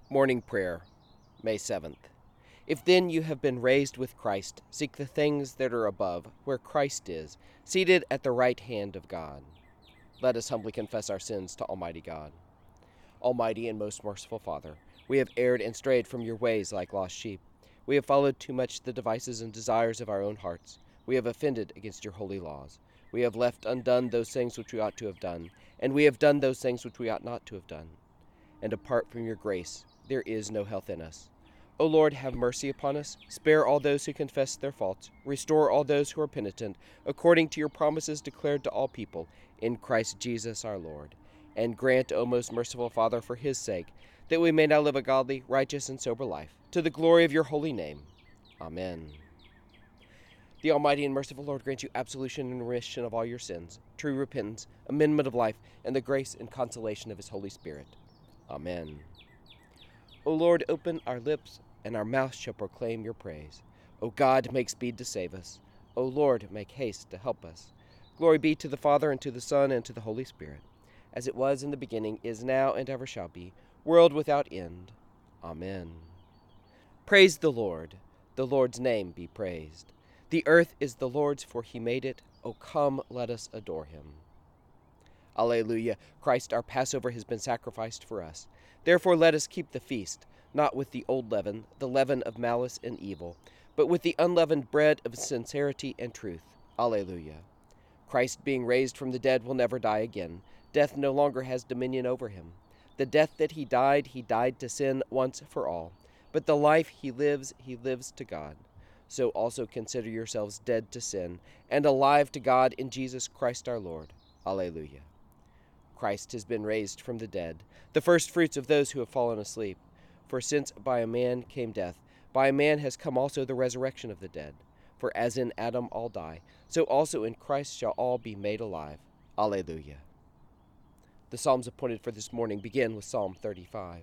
Morning Prayer, May 7th. If then you have been raised with Christ, seek the things that are above, where Christ is, seated at the right hand of God. Let us humbly confess our sins to Almighty God. Almighty and most merciful Father, we have erred and strayed from your ways like lost sheep. We have followed too much the devices and desires of our own hearts. We have offended against your holy laws. We have left undone those things which we ought to have done, and we have done those things which we ought not to have done. And apart from your grace, there is no health in us. O Lord, have mercy upon us. Spare all those who confess their faults. Restore all those who are penitent, according to your promises declared to all people, in Christ Jesus our Lord. And grant, O most merciful Father, for his sake, that we may now live a godly, righteous, and sober life, to the glory of your holy name. Amen. The Almighty and merciful Lord grant you absolution and remission of all your sins, true repentance, amendment of life, and the grace and consolation of his Holy Spirit. Amen. O Lord, open our lips, and our mouth shall proclaim your praise. O God, make speed to save us. O Lord, make haste to help us. Glory be to the Father, and to the Son, and to the Holy Spirit, as it was in the beginning, is now, and ever shall be, world without end. Amen. Praise the Lord. The Lord's name be praised. The earth is the Lord's, for he made it. O come, let us adore him. Alleluia. Christ our Passover has been sacrificed for us. Therefore let us keep the feast, not with the old leaven, the leaven of malice and evil, but with the unleavened bread of sincerity and truth. Alleluia. Christ, being raised from the dead, will never die again. Death no longer has dominion over him. The death that he died to sin once for all. But the life he lives to God. So also consider yourselves dead to sin, and alive to God in Jesus Christ our Lord. Alleluia. Christ has been raised from the dead, the firstfruits of those who have fallen asleep. For since by a man came death, by a man has come also the resurrection of the dead. For as in Adam all die, so also in Christ shall all be made alive. Alleluia. The psalms appointed for this morning begin with Psalm 35.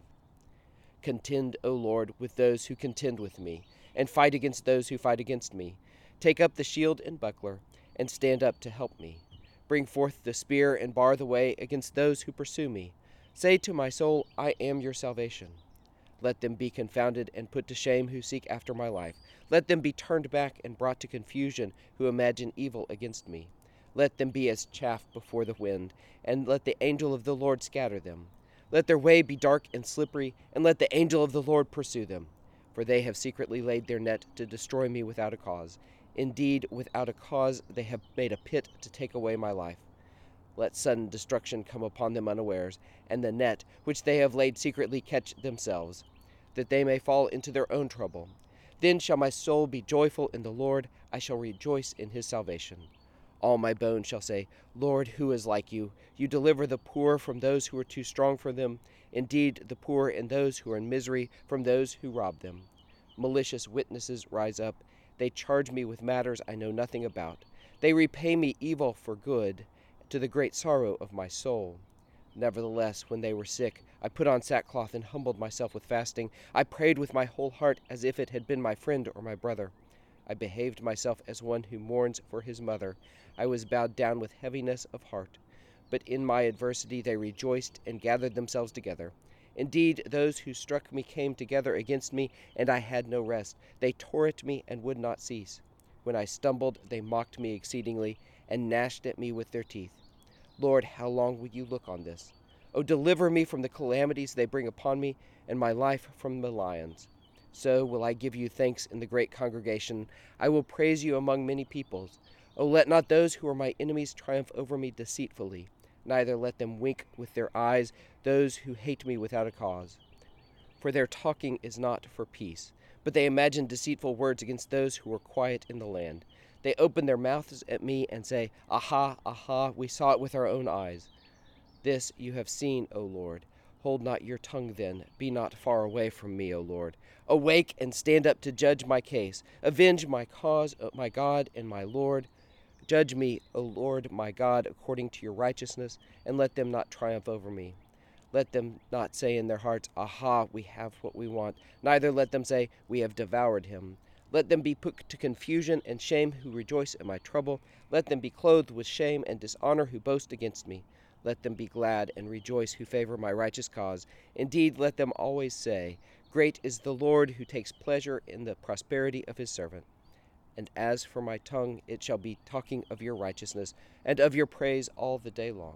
Contend, O Lord, with those who contend with me, and fight against those who fight against me. Take up the shield and buckler, and stand up to help me. Bring forth the spear and bar the way against those who pursue me. Say to my soul, I am your salvation. Let them be confounded and put to shame who seek after my life. Let them be turned back and brought to confusion who imagine evil against me. Let them be as chaff before the wind, and let the angel of the Lord scatter them. Let their way be dark and slippery, and let the angel of the Lord pursue them. For they have secretly laid their net to destroy me without a cause. Indeed, without a cause they have made a pit to take away my life. Let sudden destruction come upon them unawares, and the net which they have laid secretly catch themselves, that they may fall into their own trouble. Then shall my soul be joyful in the Lord, I shall rejoice in his salvation. All my bones shall say, Lord, who is like you? You deliver the poor from those who are too strong for them, indeed the poor and those who are in misery from those who rob them. Malicious witnesses rise up. They charge me with matters I know nothing about. They repay me evil for good, to the great sorrow of my soul. Nevertheless, when they were sick, I put on sackcloth and humbled myself with fasting. I prayed with my whole heart as if it had been my friend or my brother. I behaved myself as one who mourns for his mother. I was bowed down with heaviness of heart. But in my adversity they rejoiced and gathered themselves together. Indeed, those who struck me came together against me, and I had no rest. They tore at me and would not cease. When I stumbled, they mocked me exceedingly, and gnashed at me with their teeth. Lord, how long will you look on this? O deliver me from the calamities they bring upon me, and my life from the lions. So will I give you thanks in the great congregation. I will praise you among many peoples. O let not those who are my enemies triumph over me deceitfully. Neither let them wink with their eyes, those who hate me without a cause. For their talking is not for peace, but they imagine deceitful words against those who are quiet in the land. They open their mouths at me and say, Aha, aha, we saw it with our own eyes. This you have seen, O Lord. Hold not your tongue then, be not far away from me, O Lord. Awake and stand up to judge my case. Avenge my cause, O my God and my Lord. Judge me, O Lord my God, according to your righteousness, and let them not triumph over me. Let them not say in their hearts, Aha, we have what we want. Neither let them say, We have devoured him. Let them be put to confusion and shame who rejoice in my trouble. Let them be clothed with shame and dishonor who boast against me. Let them be glad and rejoice who favor my righteous cause. Indeed, let them always say, Great is the Lord, who takes pleasure in the prosperity of his servant. And as for my tongue, it shall be talking of your righteousness and of your praise all the day long.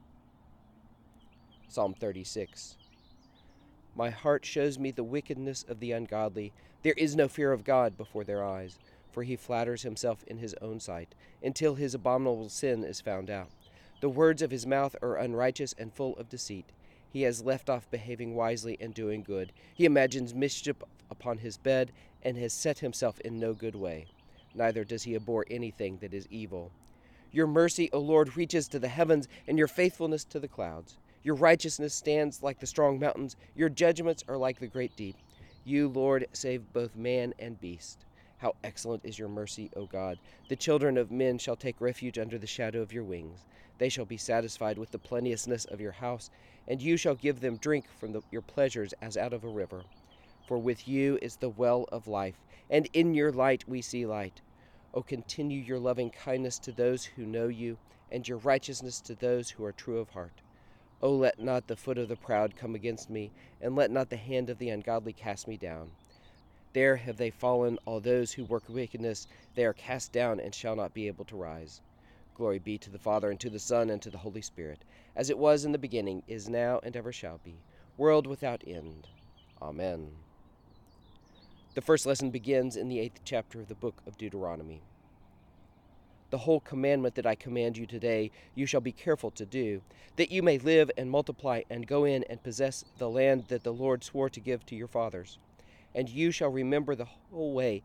Psalm 36. My heart shows me the wickedness of the ungodly. There is no fear of God before their eyes, for he flatters himself in his own sight, until his abominable sin is found out. The words of his mouth are unrighteous and full of deceit. He has left off behaving wisely and doing good. He imagines mischief upon his bed, and has set himself in no good way. Neither does he abhor anything that is evil. Your mercy, O Lord, reaches to the heavens, and your faithfulness to the clouds. Your righteousness stands like the strong mountains. Your judgments are like the great deep. You, Lord, save both man and beast. How excellent is your mercy, O God! The children of men shall take refuge under the shadow of your wings. They shall be satisfied with the plenteousness of your house, and you shall give them drink from your pleasures as out of a river. For with you is the well of life, and in your light we see light. O continue your loving kindness to those who know you, and your righteousness to those who are true of heart. O let not the foot of the proud come against me, and let not the hand of the ungodly cast me down. There have they fallen, all those who work wickedness. They are cast down and shall not be able to rise. Glory be to the Father, and to the Son, and to the Holy Spirit, as it was in the beginning, is now, and ever shall be, world without end. Amen. The first lesson begins in the 8th chapter of the book of Deuteronomy. The whole commandment that I command you today you shall be careful to do, that you may live and multiply and go in and possess the land that the Lord swore to give to your fathers. And you shall remember the whole way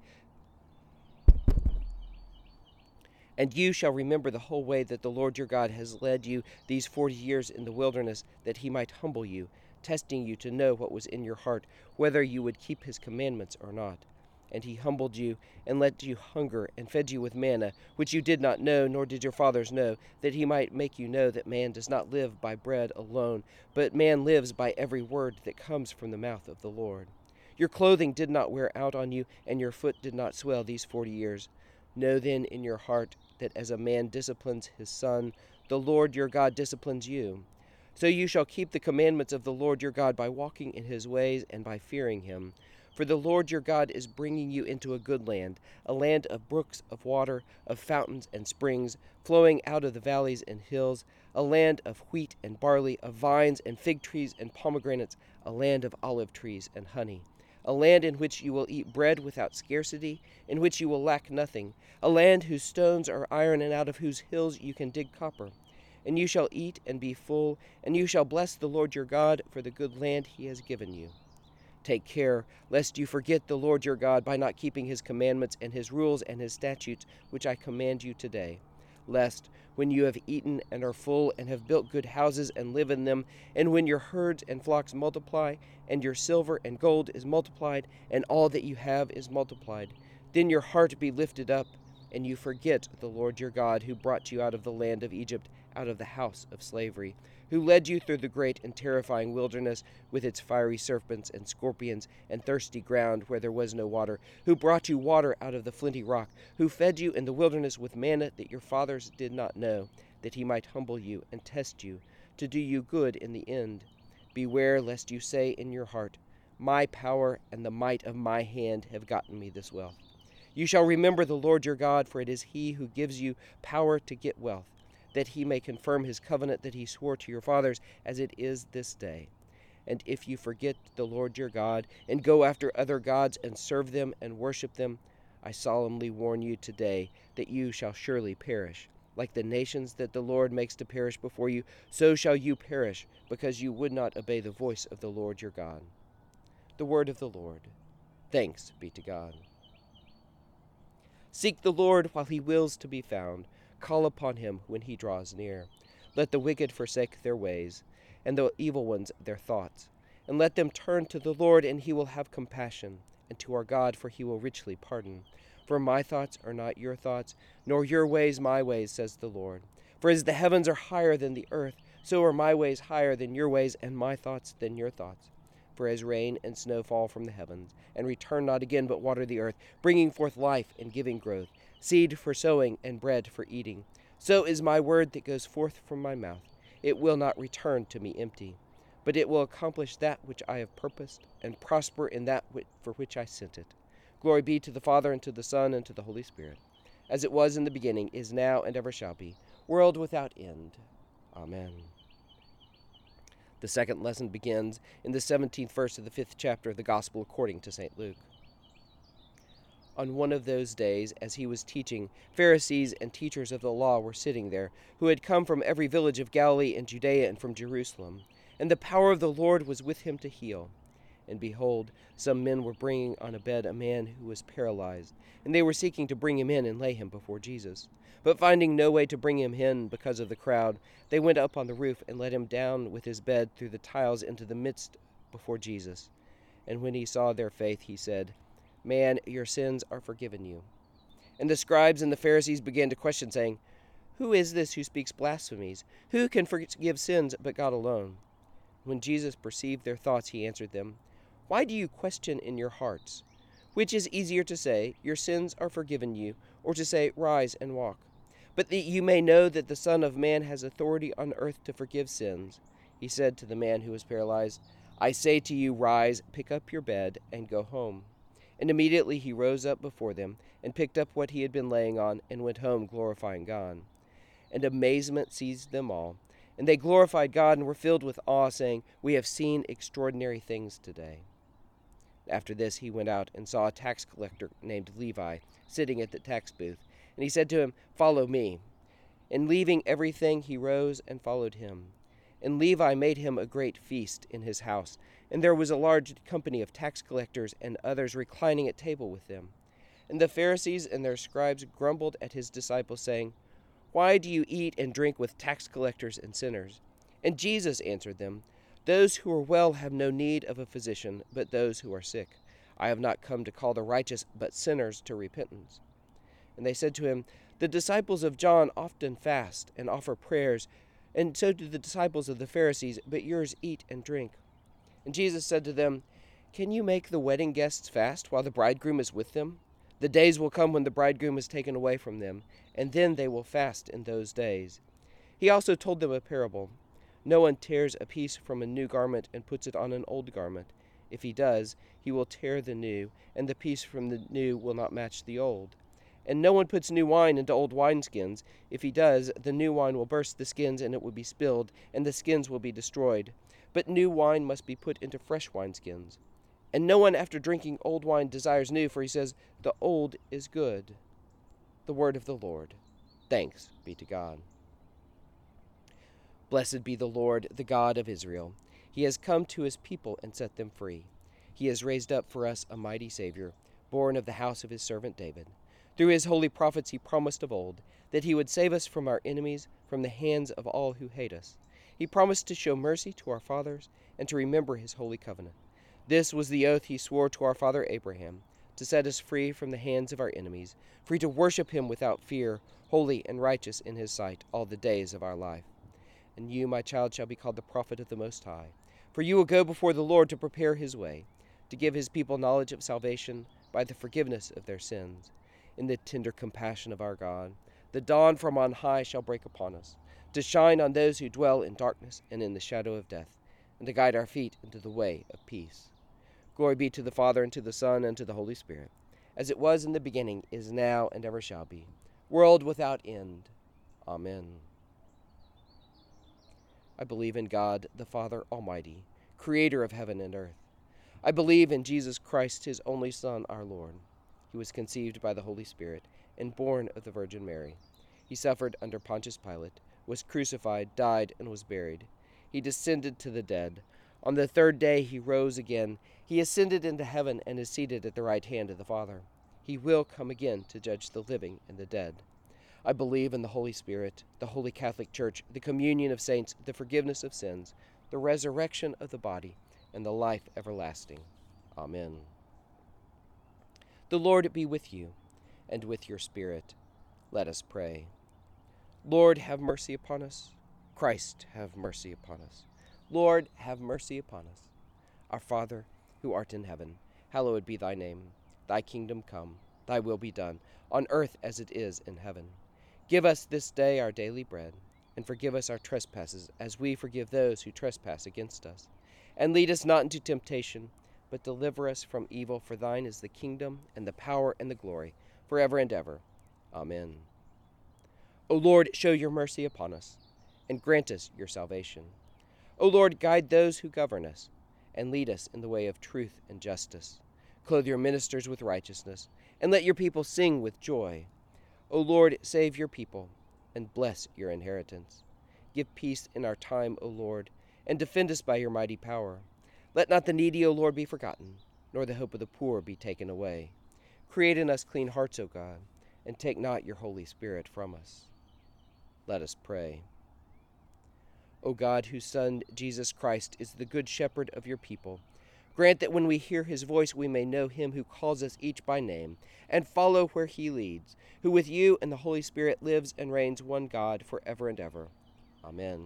that the Lord your God has led you these 40 years in the wilderness, that he might humble you, testing you to know what was in your heart, whether you would keep his commandments or not. And he humbled you, and let you hunger, and fed you with manna, which you did not know, nor did your fathers know, that he might make you know that man does not live by bread alone, but man lives by every word that comes from the mouth of the Lord. Your clothing did not wear out on you, and your foot did not swell these 40 years. Know then in your heart that as a man disciplines his son, the Lord your God disciplines you. So you shall keep the commandments of the Lord your God by walking in his ways and by fearing him. For the Lord your God is bringing you into a good land, a land of brooks of water, of fountains and springs, flowing out of the valleys and hills, a land of wheat and barley, of vines and fig trees and pomegranates, a land of olive trees and honey. A land in which you will eat bread without scarcity, in which you will lack nothing, a land whose stones are iron and out of whose hills you can dig copper. And you shall eat and be full, and you shall bless the Lord your God for the good land he has given you. Take care, lest you forget the Lord your God by not keeping his commandments and his rules and his statutes, which I command you today. Lest, when you have eaten and are full and have built good houses and live in them, and when your herds and flocks multiply, and your silver and gold is multiplied, and all that you have is multiplied, then your heart be lifted up, and you forget the Lord your God, who brought you out of the land of Egypt, out of the house of slavery, who led you through the great and terrifying wilderness with its fiery serpents and scorpions and thirsty ground where there was no water, who brought you water out of the flinty rock, who fed you in the wilderness with manna that your fathers did not know, that he might humble you and test you, to do you good in the end. Beware lest you say in your heart, My power and the might of my hand have gotten me this wealth. You shall remember the Lord your God, for it is he who gives you power to get wealth, that he may confirm his covenant that he swore to your fathers, as it is this day. And if you forget the Lord your God, and go after other gods, and serve them and worship them, I solemnly warn you today that you shall surely perish. Like the nations that the Lord makes to perish before you, so shall you perish, because you would not obey the voice of the Lord your God. The word of the Lord. Thanks be to God. Seek the Lord while he wills to be found. Call upon him when he draws near. Let the wicked forsake their ways, and the evil ones their thoughts. And let them turn to the Lord, and he will have compassion, and to our God, for he will richly pardon. For my thoughts are not your thoughts, nor your ways my ways, says the Lord. For as the heavens are higher than the earth, so are my ways higher than your ways, and my thoughts than your thoughts. For as rain and snow fall from the heavens, and return not again, but water the earth, bringing forth life and giving growth, seed for sowing and bread for eating, so is my word that goes forth from my mouth. it will not return to me empty, but it will accomplish that which I have purposed, and prosper in that for which I sent it. Glory be to the Father, and to the Son, and to the Holy Spirit, as it was in the beginning, is now, and ever shall be, world without end. Amen. The second lesson begins in the 17th verse of the 5th chapter of the Gospel according to St. Luke. On one of those days, as he was teaching, Pharisees and teachers of the law were sitting there, who had come from every village of Galilee and Judea and from Jerusalem. And the power of the Lord was with him to heal. And behold, some men were bringing on a bed a man who was paralyzed, and they were seeking to bring him in and lay him before Jesus. But finding no way to bring him in because of the crowd, they went up on the roof and let him down with his bed through the tiles into the midst before Jesus. And when he saw their faith, he said, "Man, your sins are forgiven you." And the scribes and the Pharisees began to question, saying, "Who is this who speaks blasphemies? Who can forgive sins but God alone?" When Jesus perceived their thoughts, he answered them, "Why do you question in your hearts? Which is easier to say, 'Your sins are forgiven you,' or to say, 'Rise and walk'? But that you may know that the Son of Man has authority on earth to forgive sins." He said to the man who was paralyzed, "I say to you, rise, pick up your bed, and go home." And immediately he rose up before them, and picked up what he had been laying on, and went home, glorifying God. And amazement seized them all, and they glorified God and were filled with awe, saying, "We have seen extraordinary things today." After this he went out and saw a tax collector named Levi sitting at the tax booth, and he said to him, "Follow me." And leaving everything, he rose and followed him. And Levi made him a great feast in his house, and there was a large company of tax collectors and others reclining at table with them. And the Pharisees and their scribes grumbled at his disciples, saying, "Why do you eat and drink with tax collectors and sinners?" And Jesus answered them, "Those who are well have no need of a physician, but those who are sick. I have not come to call the righteous, but sinners to repentance." And they said to him, "The disciples of John often fast and offer prayers, and so do the disciples of the Pharisees, but yours eat and drink." And Jesus said to them, "Can you make the wedding guests fast while the bridegroom is with them? The days will come when the bridegroom is taken away from them, and then they will fast in those days." He also told them a parable. "No one tears a piece from a new garment and puts it on an old garment. If he does, he will tear the new, and the piece from the new will not match the old. And no one puts new wine into old wineskins. If he does, the new wine will burst the skins, and it will be spilled, and the skins will be destroyed. But new wine must be put into fresh wineskins. And no one after drinking old wine desires new, for he says, 'The old is good.'" The word of the Lord. Thanks be to God. Blessed be the Lord, the God of Israel. He has come to his people and set them free. He has raised up for us a mighty Savior, born of the house of his servant David. Through his holy prophets he promised of old that he would save us from our enemies, from the hands of all who hate us. He promised to show mercy to our fathers and to remember his holy covenant. This was the oath he swore to our father Abraham, to set us free from the hands of our enemies, free to worship him without fear, holy and righteous in his sight all the days of our life. And you, my child, shall be called the prophet of the Most High, for you will go before the Lord to prepare his way, to give his people knowledge of salvation by the forgiveness of their sins. In the tender compassion of our God, the dawn from on high shall break upon us, to shine on those who dwell in darkness and in the shadow of death, and to guide our feet into the way of peace. Glory be to the Father, and to the Son, and to the Holy Spirit, as it was in the beginning, is now, and ever shall be, world without end. Amen. I believe in God, the Father Almighty, creator of heaven and earth. I believe in Jesus Christ, his only Son, our Lord. He was conceived by the Holy Spirit and born of the Virgin Mary. He suffered under Pontius Pilate, was crucified, died, and was buried. He descended to the dead. On the third day he rose again. He ascended into heaven and is seated at the right hand of the Father. He will come again to judge the living and the dead. I believe in the Holy Spirit, the Holy Catholic Church, the communion of saints, the forgiveness of sins, the resurrection of the body, and the life everlasting. Amen. The Lord be with you, and with your spirit. Let us pray. Lord, have mercy upon us. Christ, have mercy upon us. Lord, have mercy upon us. Our Father, who art in heaven, hallowed be thy name. Thy kingdom come, thy will be done, on earth as it is in heaven. Give us this day our daily bread, and forgive us our trespasses, as we forgive those who trespass against us. And lead us not into temptation, but deliver us from evil. For thine is the kingdom, and the power, and the glory, forever and ever. Amen. O Lord, show your mercy upon us, and grant us your salvation. O Lord, guide those who govern us, and lead us in the way of truth and justice. Clothe your ministers with righteousness, and let your people sing with joy. O Lord, save your people, and bless your inheritance. Give peace in our time, O Lord, and defend us by your mighty power. Let not the needy, O Lord, be forgotten, nor the hope of the poor be taken away. Create in us clean hearts, O God, and take not your Holy Spirit from us. Let us pray. O God, whose Son, Jesus Christ, is the good shepherd of your people, grant that when we hear his voice we may know him who calls us each by name, and follow where he leads, who with you and the Holy Spirit lives and reigns one God forever and ever. Amen.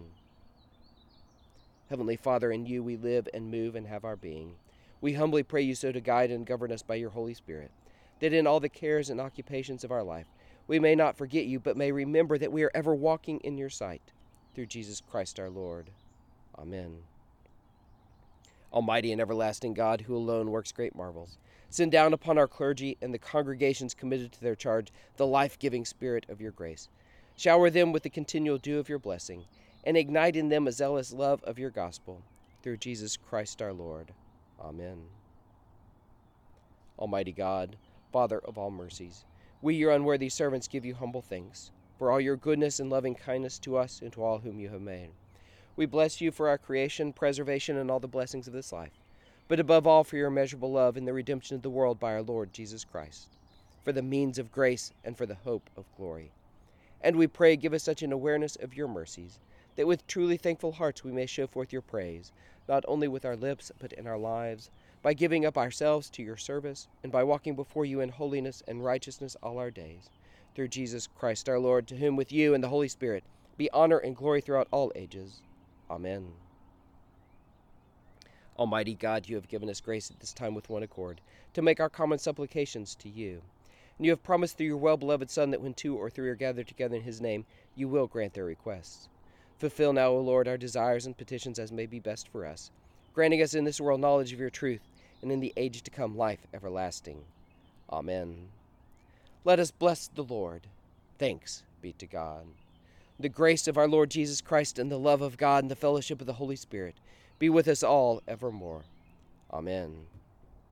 Heavenly Father, in you we live and move and have our being. We humbly pray you so to guide and govern us by your Holy Spirit, that in all the cares and occupations of our life we may not forget you, but may remember that we are ever walking in your sight. Through Jesus Christ our Lord. Amen. Almighty and everlasting God, who alone works great marvels, send down upon our clergy and the congregations committed to their charge the life-giving Spirit of your grace. Shower them with the continual dew of your blessing, and ignite in them a zealous love of your gospel. Through Jesus Christ our Lord. Amen. Almighty God, Father of all mercies, we, your unworthy servants, give you humble thanks for all your goodness and loving kindness to us and to all whom you have made. We bless you for our creation, preservation, and all the blessings of this life, but above all for your immeasurable love in the redemption of the world by our Lord Jesus Christ, for the means of grace and for the hope of glory. And we pray, give us such an awareness of your mercies, that with truly thankful hearts we may show forth your praise, not only with our lips, but in our lives, by giving up ourselves to your service, and by walking before you in holiness and righteousness all our days. Through Jesus Christ our Lord, to whom with you and the Holy Spirit be honor and glory throughout all ages. Amen. Almighty God, you have given us grace at this time with one accord, to make our common supplications to you. And you have promised through your well-beloved Son that when 2 or 3 are gathered together in his name, you will grant their requests. Fulfill now, O Lord, our desires and petitions as may be best for us, granting us in this world knowledge of your truth, and in the age to come life everlasting. Amen. Let us bless the Lord. Thanks be to God. The grace of our Lord Jesus Christ and the love of God and the fellowship of the Holy Spirit be with us all evermore. Amen.